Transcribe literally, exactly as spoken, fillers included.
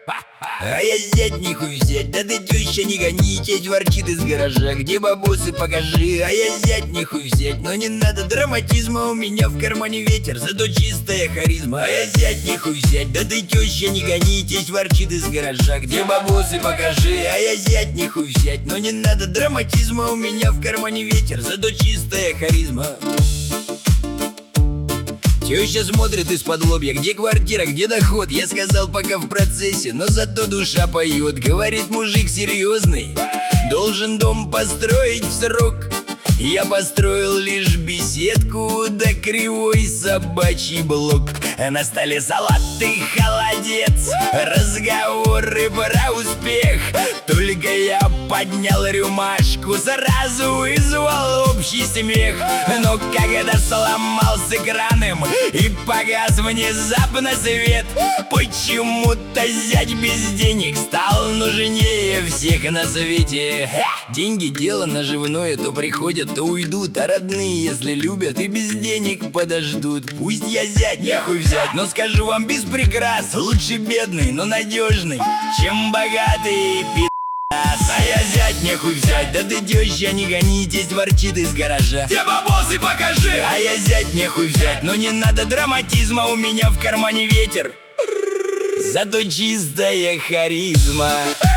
А я зять нихуй взять, да ты теща не гони, тесть ворчит из гаража. Где бабусы, покажи, а я зять нихуй взять. Но не надо драматизма, у меня в кармане ветер, зато чистая харизма. А я зять нихуй взять, да ты теща не гони, тесть ворчит из гаража. Где бабусы, покажи, а я зять нихуй взять. Но не надо драматизма, у меня в кармане ветер, зато чистая харизма. Теща смотрит из-под лобья, где квартира, где доход. Я сказал, пока в процессе, но зато душа поет. Говорит, мужик серьезный, должен дом построить в срок. Я построил лишь беседку, да кривой собачий блок. На столе салат и холодец, разговоры про успех. Только я поднял рюмашку, сразу вызвал общий смех. Но когда сломался краном и погас внезапно свет, почему-то зять без денег стал нужнее всех на свете. Деньги дело наживное, то приходят, то уйдут. А родные, если любят, и без денег подождут. Пусть я зять, нехуй взять, но скажу вам без прикрас: лучше бедный, но надежный, чем богатый пи***. А я зять нехуй взять, да ты теща не гони, тесть ворчит из гаража. Где бабосы, покажи, а я зять нехуй взять. Но не надо драматизма, у меня в кармане ветер, зато чистая харизма.